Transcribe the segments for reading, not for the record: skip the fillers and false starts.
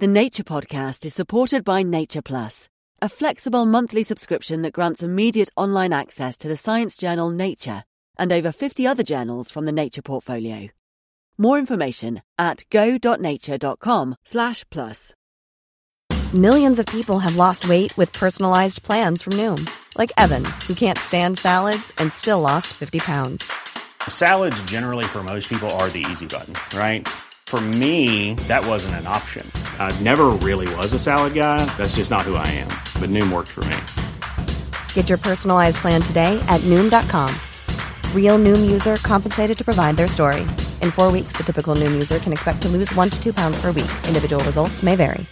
The Nature Podcast is supported by Nature Plus, a flexible monthly subscription that grants immediate online access to the science journal Nature and over 50 other journals from the Nature portfolio. More information at go.nature.com/plus. Millions of people have lost weight with personalized plans from Noom. Like Evan, who can't stand salads and still lost 50 pounds. Salads generally for most people are the easy button, right? For me, that wasn't an option. I never really was a salad guy. That's just not who I am. But Noom worked for me. Get your personalized plan today at Noom.com. Real Noom user compensated to provide their story. In 4 weeks, the typical Noom user can expect to lose 1 to 2 pounds per week. Individual results may vary.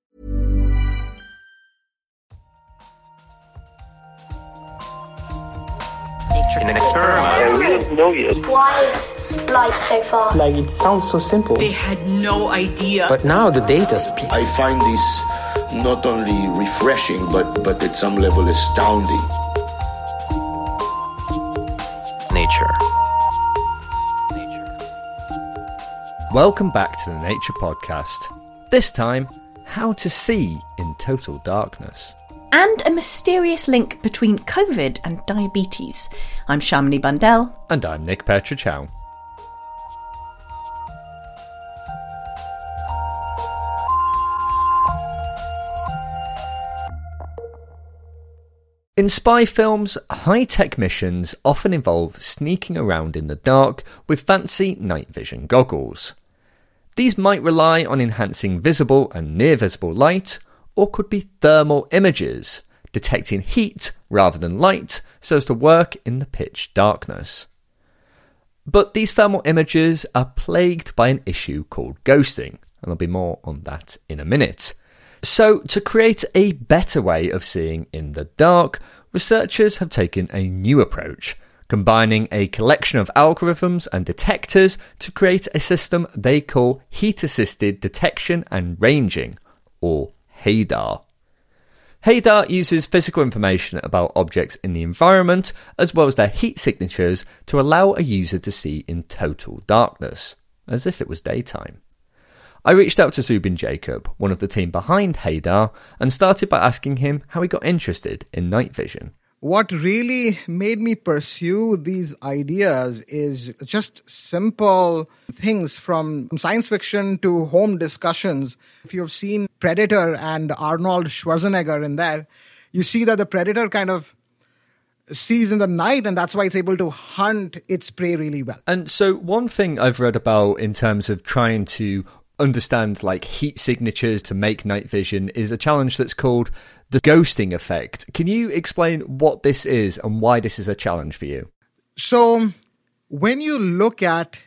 In an experiment. We don't know yet. Why is light so far? Like, it sounds so simple. They had no idea. But now the data speaks. I find this not only refreshing, but at some level astounding. Nature. Welcome back to the Nature Podcast. This time, how to see in total darkness. And a mysterious link between COVID and diabetes. I'm Shamini Bundell. And I'm Nick Petrichow. In spy films, high-tech missions often involve sneaking around in the dark with fancy night vision goggles. These might rely on enhancing visible and near-visible light, or could be thermal images, detecting heat rather than light so as to work in the pitch darkness. But these thermal images are plagued by an issue called ghosting, and there'll be more on that in a minute. So, to create a better way of seeing in the dark, researchers have taken a new approach, combining a collection of algorithms and detectors to create a system they call Heat-Assisted Detection and Ranging, or HADAR. HADAR uses physical information about objects in the environment as well as their heat signatures to allow a user to see in total darkness, as if it was daytime. I reached out to Zubin Jacob, one of the team behind HADAR, and started by asking him how he got interested in night vision. What really made me pursue these ideas is just simple things from science fiction to home discussions. If you've seen Predator and Arnold Schwarzenegger in there, you see that the Predator kind of sees in the night, and that's why it's able to hunt its prey really well. And so one thing I've read about in terms of trying to understand like heat signatures to make night vision is a challenge that's called the ghosting effect. Can you explain what this is and why this is a challenge for you? So when you look at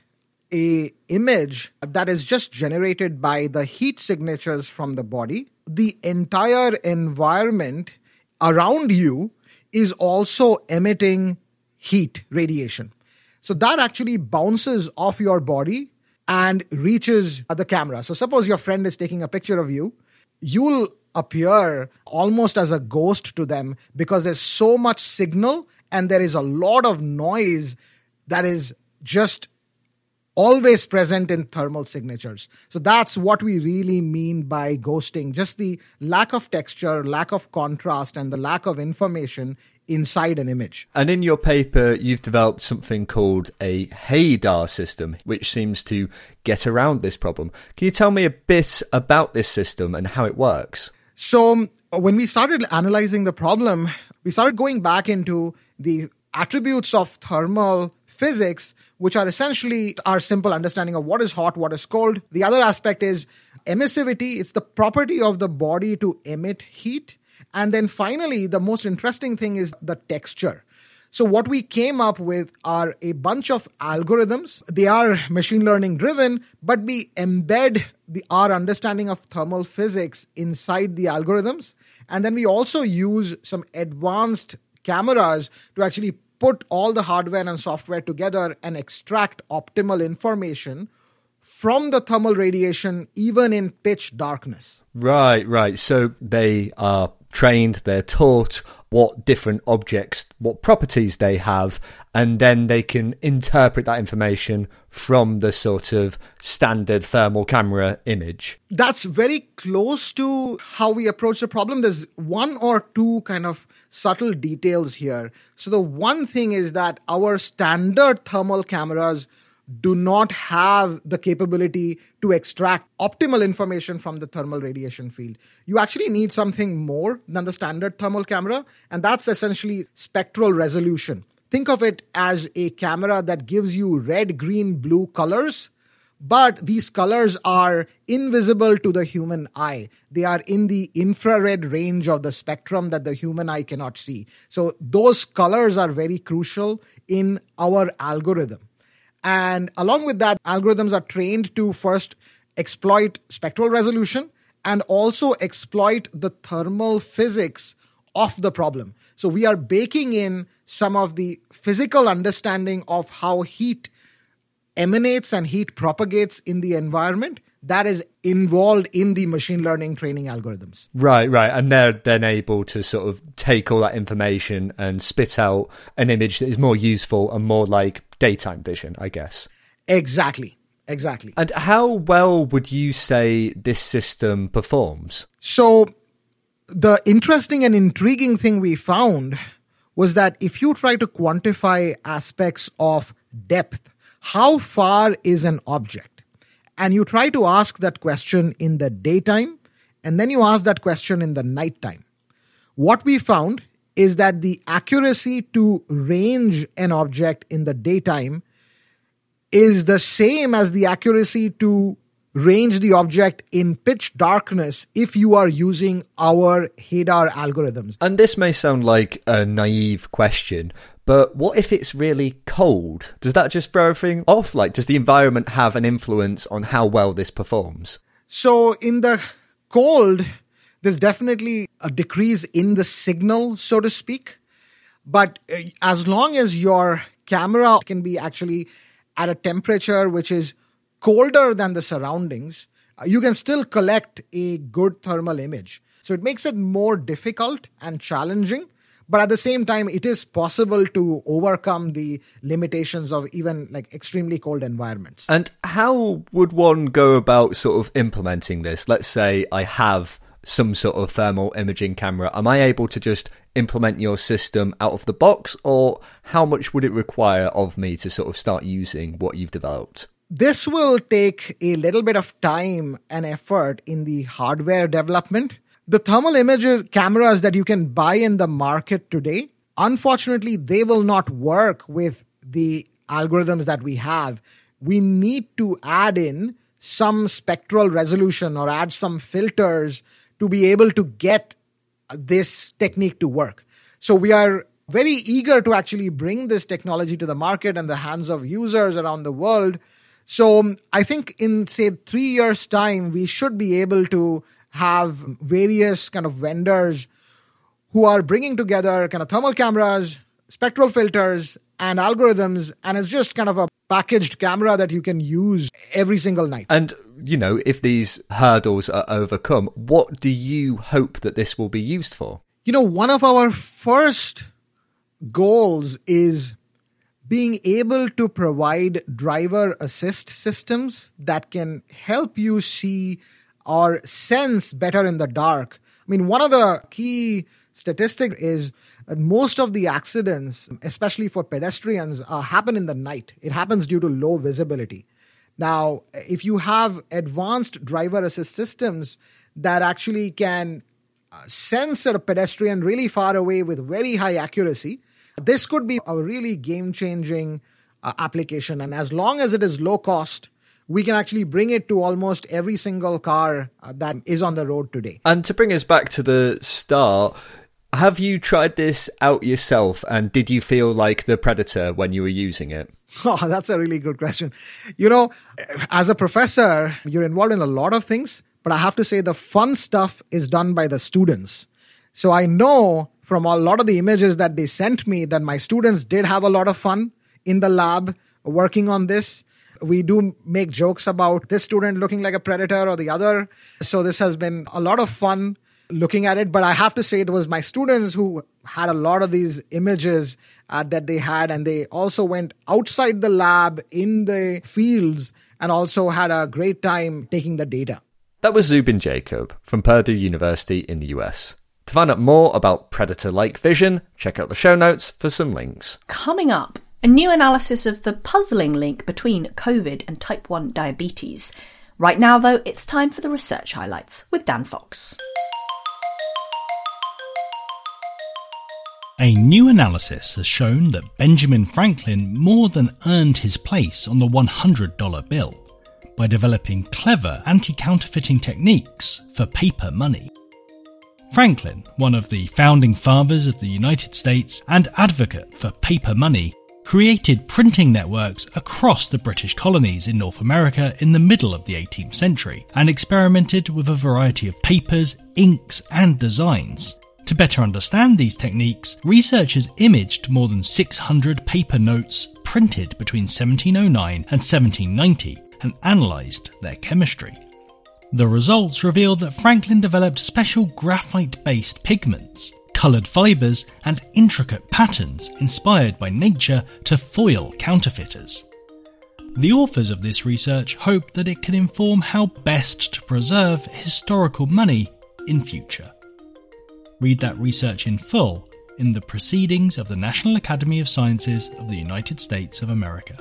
a image that is just generated by the heat signatures from the body, the entire environment around you is also emitting heat radiation. So that actually bounces off your body and reaches the camera. So suppose your friend is taking a picture of you, you'll appear almost as a ghost to them because there's so much signal and there is a lot of noise that is just always present in thermal signatures. So that's what we really mean by ghosting, just the lack of texture, lack of contrast, and the lack of information inside an image. And in your paper, you've developed something called a HADAR system, which seems to get around this problem. Can you tell me a bit about this system and how it works? So when we started analyzing the problem, we started going back into the attributes of thermal physics, which are essentially our simple understanding of what is hot, what is cold. The other aspect is emissivity. It's the property of the body to emit heat. And then finally, the most interesting thing is the texture. So what we came up with are a bunch of algorithms. They are machine learning driven, but we embed our understanding of thermal physics inside the algorithms. And then we also use some advanced cameras to actually put all the hardware and software together and extract optimal information from the thermal radiation, even in pitch darkness. Right. So they are trained, they're taught what different objects, what properties they have, and then they can interpret that information from the sort of standard thermal camera image. That's very close to how we approach the problem. There's one or two kind of subtle details here. So the one thing is that our standard thermal cameras do not have the capability to extract optimal information from the thermal radiation field. You actually need something more than the standard thermal camera, and that's essentially spectral resolution. Think of it as a camera that gives you red, green, blue colors, but these colors are invisible to the human eye. They are in the infrared range of the spectrum that the human eye cannot see. So those colors are very crucial in our algorithm. And along with that, algorithms are trained to first exploit spectral resolution and also exploit the thermal physics of the problem. So we are baking in some of the physical understanding of how heat emanates and heat propagates in the environment that is involved in the machine learning training algorithms. Right. And they're then able to sort of take all that information and spit out an image that is more useful and more like daytime vision, I guess. Exactly. And how well would you say this system performs? So the interesting and intriguing thing we found was that if you try to quantify aspects of depth, how far is an object? And you try to ask that question in the daytime, and then you ask that question in the nighttime. What we found is that the accuracy to range an object in the daytime is the same as the accuracy to range the object in pitch darkness if you are using our HADAR algorithms. And this may sound like a naive question, but what if it's really cold? Does that just throw everything off? Like, does the environment have an influence on how well this performs? So in the cold, there's definitely a decrease in the signal, so to speak. But as long as your camera can be actually at a temperature which is colder than the surroundings, you can still collect a good thermal image. So it makes it more difficult and challenging. But at the same time, it is possible to overcome the limitations of even like extremely cold environments. And how would one go about sort of implementing this? Let's say I have some sort of thermal imaging camera. Am I able to just implement your system out of the box, or how much would it require of me to sort of start using what you've developed? This will take a little bit of time and effort in the hardware development. The thermal image cameras that you can buy in the market today, unfortunately, they will not work with the algorithms that we have. We need to add in some spectral resolution or add some filters to be able to get this technique to work. So we are very eager to actually bring this technology to the market and the hands of users around the world. So I think in, say, 3 years' time, we should be able to have various kind of vendors who are bringing together kind of thermal cameras, spectral filters, and algorithms, and it's just kind of a packaged camera that you can use every single night. And, you know, if these hurdles are overcome, what do you hope that this will be used for? You know, one of our first goals is being able to provide driver assist systems that can help you see or sense better in the dark. I mean, one of the key statistics is that most of the accidents, especially for pedestrians, happen in the night. It happens due to low visibility. Now, if you have advanced driver assist systems that actually can sense a pedestrian really far away with very high accuracy, this could be a really game-changing application. And as long as it is low cost, we can actually bring it to almost every single car that is on the road today. And to bring us back to the start, have you tried this out yourself, and did you feel like the Predator when you were using it? Oh, that's a really good question. You know, as a professor, you're involved in a lot of things, but I have to say the fun stuff is done by the students. So I know from a lot of the images that they sent me that my students did have a lot of fun in the lab working on this. We do make jokes about this student looking like a predator or the other. So this has been a lot of fun looking at it. But I have to say it was my students who had a lot of these images that they had, and they also went outside the lab in the fields and also had a great time taking the data. That was Zubin Jacob from Purdue University in the US. To find out more about predator-like vision, check out the show notes for some links. Coming up, a new analysis of the puzzling link between COVID and type 1 diabetes. Right now, though, it's time for the research highlights with Dan Fox. A new analysis has shown that Benjamin Franklin more than earned his place on the $100 bill by developing clever anti-counterfeiting techniques for paper money. Franklin, one of the founding fathers of the United States and advocate for paper money, created printing networks across the British colonies in North America in the middle of the 18th century and experimented with a variety of papers, inks, and designs. To better understand these techniques, researchers imaged more than 600 paper notes printed between 1709 and 1790 and analysed their chemistry. The results revealed that Franklin developed special graphite-based pigments, coloured fibres, and intricate patterns inspired by nature to foil counterfeiters. The authors of this research hope that it can inform how best to preserve historical money in future. Read that research in full in the Proceedings of the National Academy of Sciences of the United States of America.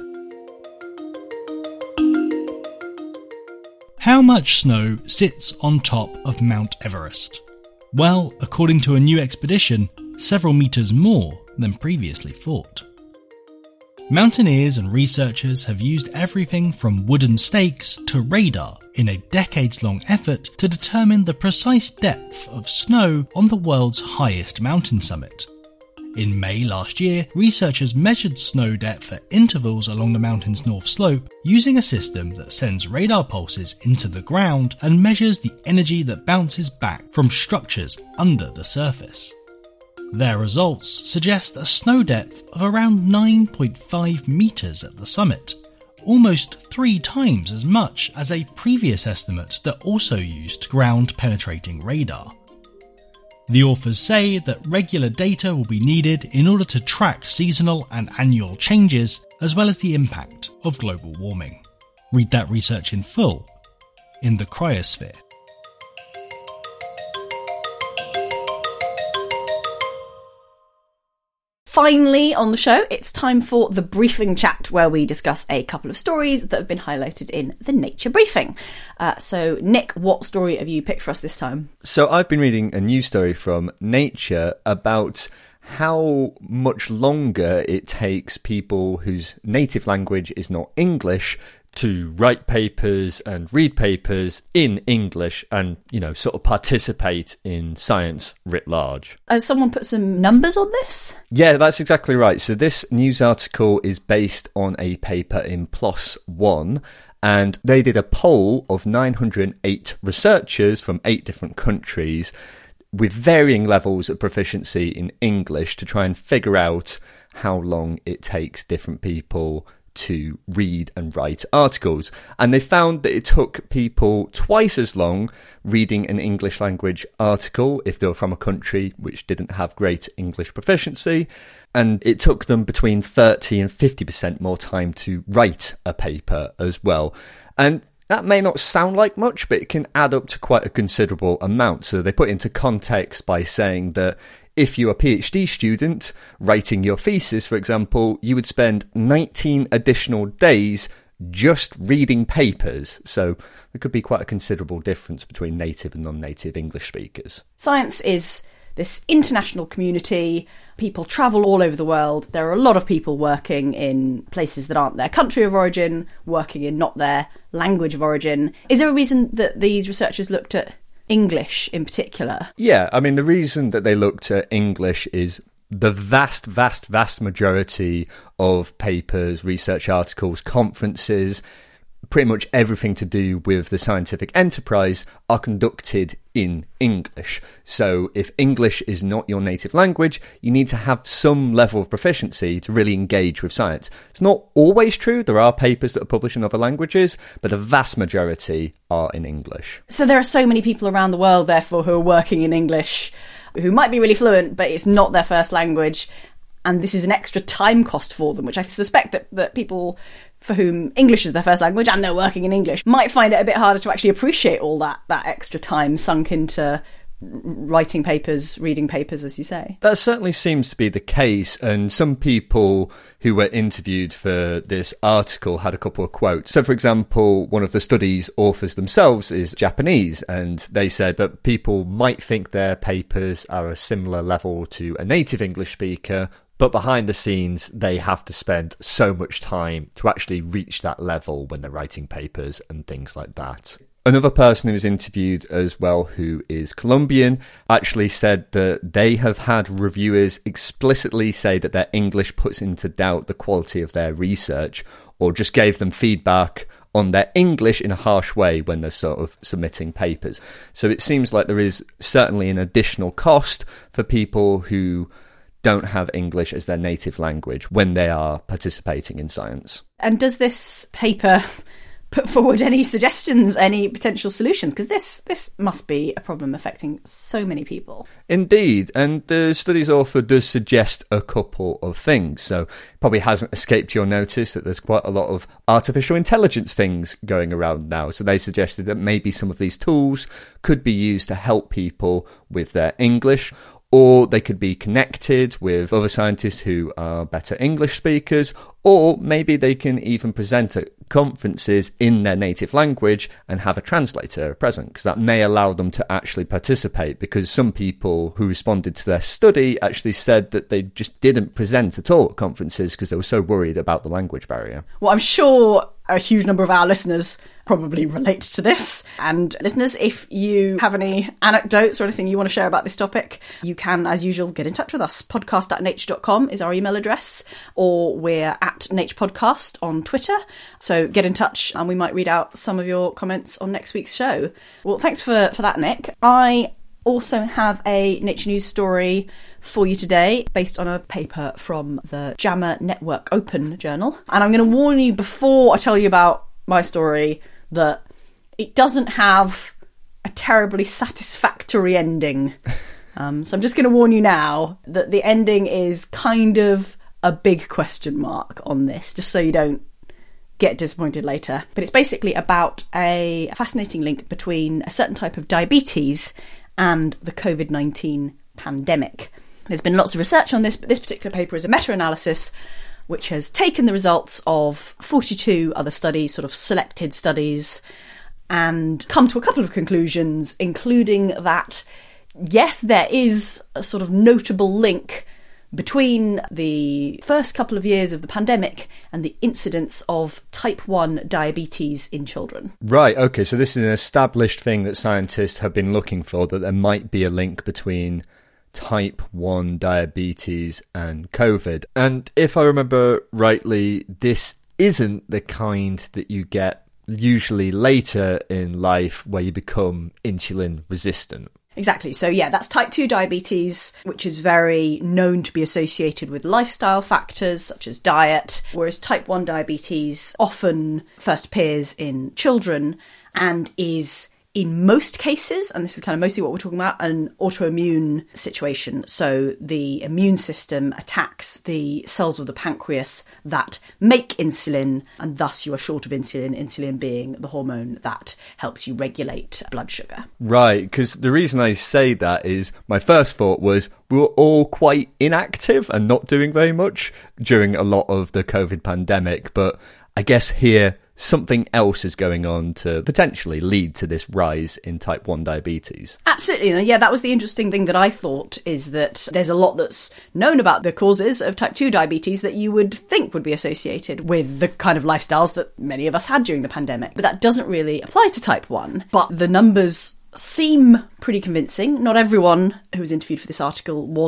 How much snow sits on top of Mount Everest? Well, according to a new expedition, several metres more than previously thought. Mountaineers and researchers have used everything from wooden stakes to radar in a decades-long effort to determine the precise depth of snow on the world's highest mountain summit. In May last year, researchers measured snow depth at intervals along the mountain's north slope using a system that sends radar pulses into the ground and measures the energy that bounces back from structures under the surface. Their results suggest a snow depth of around 9.5 metres at the summit, almost 3 times as much as a previous estimate that also used ground-penetrating radar. The authors say that regular data will be needed in order to track seasonal and annual changes, as well as the impact of global warming. Read that research in full in the Cryosphere. Finally on the show, it's time for the briefing chat, where we discuss a couple of stories that have been highlighted in the Nature Briefing. So, Nick, what story have you picked for us this time? So I've been reading a news story from Nature about how much longer it takes people whose native language is not English to write papers and read papers in English and, sort of participate in science writ large. Has someone put some numbers on this? Yeah, that's exactly right. So this news article is based on a paper in PLOS One, and they did a poll of 908 researchers from 8 different countries with varying levels of proficiency in English to try and figure out how long it takes different people to read and write articles. And they found that it took people twice as long reading an English language article if they were from a country which didn't have great English proficiency. And it took them between 30 and 50% more time to write a paper as well. And that may not sound like much, but it can add up to quite a considerable amount. So they put into context by saying that if you're a PhD student writing your thesis, for example, you would spend 19 additional days just reading papers. So there could be quite a considerable difference between native and non-native English speakers. Science is this international community. People travel all over the world. There are a lot of people working in places that aren't their country of origin, working in not their language of origin. Is there a reason that these researchers looked at English in particular? Yeah, I mean, the reason that they looked at English is the vast majority of papers, research articles, conferences pretty much everything to do with the scientific enterprise are conducted in English. So if English is not your native language, you need to have some level of proficiency to really engage with science. It's not always true. There are papers that are published in other languages, but the vast majority are in English. So there are so many people around the world, therefore, who are working in English, who might be really fluent, but it's not their first language. And this is an extra time cost for them, which I suspect that people for whom English is their first language and they're working in English might find it a bit harder to actually appreciate all that extra time sunk into writing papers, reading papers, as you say. That certainly seems to be the case, and some people who were interviewed for this article had a couple of quotes. So, for example, one of the study's authors themselves is Japanese, and they said that people might think their papers are a similar level to a native English speaker, but behind the scenes, they have to spend so much time to actually reach that level when they're writing papers and things like that. Another person who was interviewed as well, who is Colombian, actually said that they have had reviewers explicitly say that their English puts into doubt the quality of their research, or just gave them feedback on their English in a harsh way when they're sort of submitting papers. So it seems like there is certainly an additional cost for people who don't have English as their native language when they are participating in science. And does this paper put forward any suggestions, any potential solutions? Because this must be a problem affecting so many people. Indeed, and the study's author does suggest a couple of things. So it probably hasn't escaped your notice that there's quite a lot of artificial intelligence things going around now. So they suggested that maybe some of these tools could be used to help people with their English, or they could be connected with other scientists who are better English speakers, or maybe they can even present at conferences in their native language and have a translator present, because that may allow them to actually participate, because some people who responded to their study actually said that they just didn't present at all at conferences because they were so worried about the language barrier. Well, I'm sure a huge number of our listeners probably relate to this. And listeners, if you have any anecdotes or anything you want to share about this topic, you can, as usual, get in touch with us. podcast@nature.com is our email address, or we're at Nature Podcast on Twitter. So get in touch and we might read out some of your comments on next week's show. Well, thanks for that, Nick. I also have a Nature News story for you today based on a paper from the JAMA Network Open journal. And I'm going to warn you before I tell you about my story that it doesn't have a terribly satisfactory ending. So I'm just going to warn you now that the ending is kind of a big question mark on this, just so you don't get disappointed later. But it's basically about a fascinating link between a certain type of diabetes and the COVID-19 pandemic. There's been lots of research on this, but this particular paper is a meta-analysis which has taken the results of 42 other studies, sort of selected studies, and come to a couple of conclusions, including that, yes, there is a sort of notable link between the first couple of years of the pandemic and the incidence of type 1 diabetes in children. Right, okay, so this is an established thing that scientists have been looking for, that there might be a link between type 1 diabetes and COVID. And if I remember rightly, this isn't the kind that you get usually later in life where you become insulin resistant. Exactly. So yeah, that's type 2 diabetes, which is very known to be associated with lifestyle factors such as diet, whereas type 1 diabetes often first appears in children and is, in most cases, and this is kind of mostly what we're talking about, an autoimmune situation. So the immune system attacks the cells of the pancreas that make insulin, and thus you are short of insulin, insulin being the hormone that helps you regulate blood sugar. Right, because the reason I say that is my first thought was we were all quite inactive and not doing very much during a lot of the COVID pandemic, but I guess here something else is going on to potentially lead to this rise in type 1 diabetes. Absolutely. Yeah, that was the interesting thing that I thought, is that there's a lot that's known about the causes of type 2 diabetes that you would think would be associated with the kind of lifestyles that many of us had during the pandemic. But that doesn't really apply to type 1. But the numbers seem pretty convincing. Not everyone who was interviewed for this article was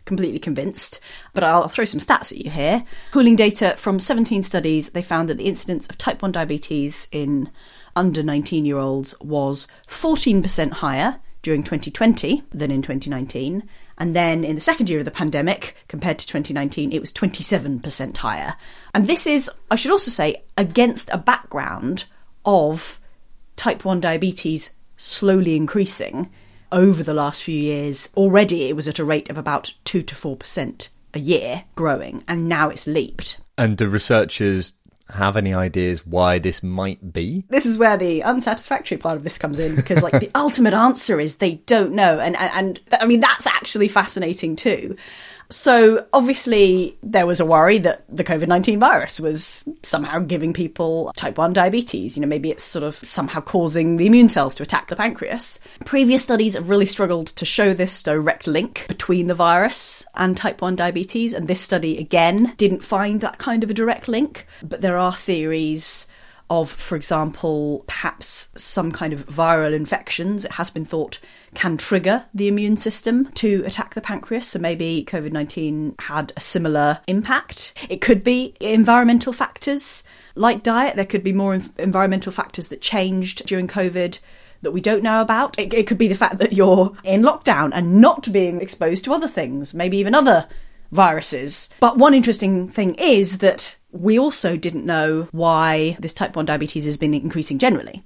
completely convinced, but I'll throw some stats at you here. Pooling data from 17 studies, they found that the incidence of type 1 diabetes in under 19-year-olds was 14% higher during 2020 than in 2019. And then in the second year of the pandemic, compared to 2019, it was 27% higher. And this is, I should also say, against a background of type 1 diabetes slowly increasing over the last few years. Already it was at a rate of about 2 to 4% a year growing, and now it's leaped. And do researchers have any ideas why this might be? This is where the unsatisfactory part of this comes in, because like the ultimate answer is they don't know. And I mean, that's actually fascinating too. So obviously there was a worry that the COVID-19 virus was somehow giving people type 1 diabetes. You know, maybe it's sort of somehow causing the immune cells to attack the pancreas. Previous studies have really struggled to show this direct link between the virus and type 1 diabetes. And this study, again, didn't find that kind of a direct link. But there are theories of, for example, perhaps some kind of viral infections, it has been thought, can trigger the immune system to attack the pancreas. So maybe COVID-19 had a similar impact. It could be environmental factors like diet. There could be more environmental factors that changed during COVID that we don't know about. It could be the fact that you're in lockdown and not being exposed to other things, maybe even other viruses. But one interesting thing is that we also didn't know why this type 1 diabetes has been increasing generally.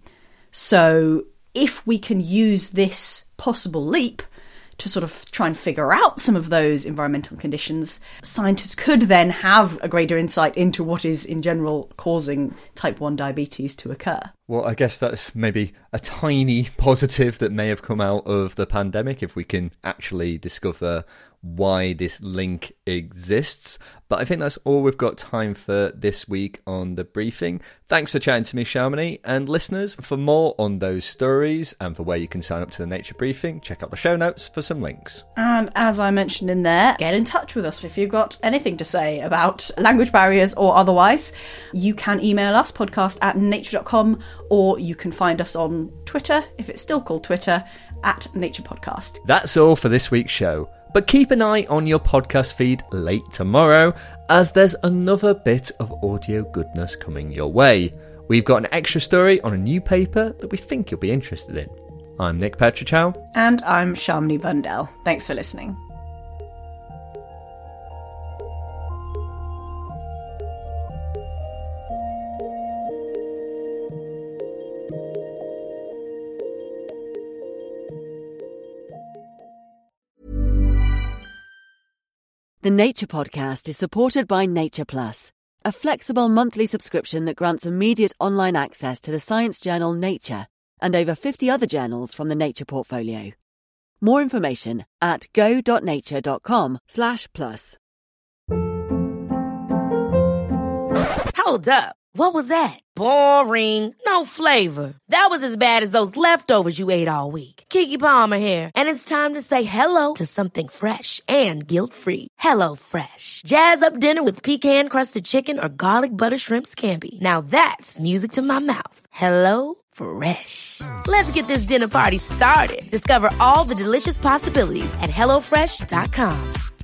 So if we can use this possible leap to sort of try and figure out some of those environmental conditions, scientists could then have a greater insight into what is in general causing type 1 diabetes to occur. Well, I guess that's maybe a tiny positive that may have come out of the pandemic, if we can actually discover why this link exists. But I think that's all we've got time for this week on The Briefing. Thanks for chatting to me, Shamini. And listeners, for more on those stories and for where you can sign up to the Nature Briefing, check out the show notes for some links. And as I mentioned in there, get in touch with us if you've got anything to say about language barriers or otherwise. You can email us, podcast@nature.com, or you can find us on Twitter, if it's still called Twitter, @NaturePodcast. That's all for this week's show. But keep an eye on your podcast feed late tomorrow, as there's another bit of audio goodness coming your way. We've got an extra story on a new paper that we think you'll be interested in. I'm Nick Petrichow. And I'm Shamini Bundell. Thanks for listening. The Nature Podcast is supported by Nature Plus, a flexible monthly subscription that grants immediate online access to the science journal Nature and over 50 other journals from the Nature portfolio. More information at go.nature.com/plus. Hold up. What was that? Boring. No flavor. That was as bad as those leftovers you ate all week. Keke Palmer here. And it's time to say hello to something fresh and guilt-free. Hello Fresh. Jazz up dinner with pecan-crusted chicken or garlic butter shrimp scampi. Now that's music to my mouth. Hello Fresh. Let's get this dinner party started. Discover all the delicious possibilities at HelloFresh.com.